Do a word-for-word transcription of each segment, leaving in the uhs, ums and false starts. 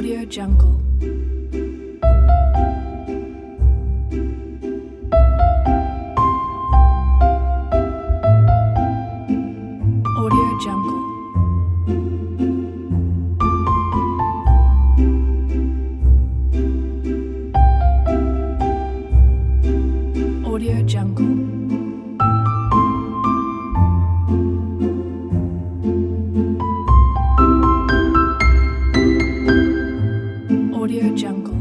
Audio Jungle. Audio Jungle. Audio Jungle. Audio Jungle.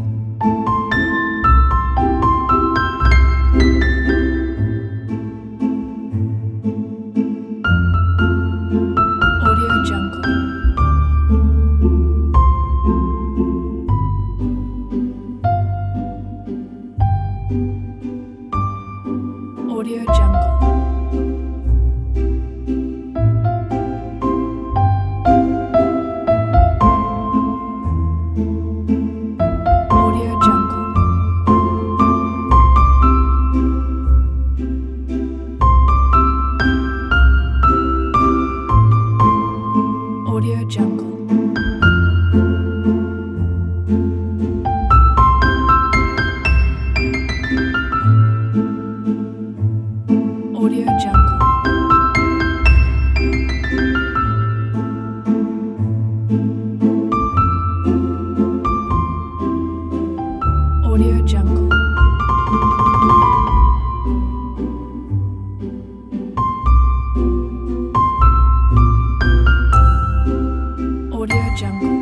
Audio Jungle. Audio Jungle. Audio Jungle. Audio Jungle. Audio Jungle. Audio Jungle.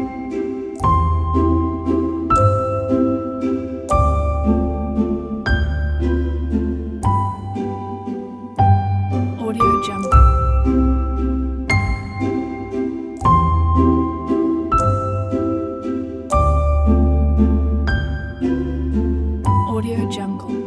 Audio Jungle. Audio Jungle.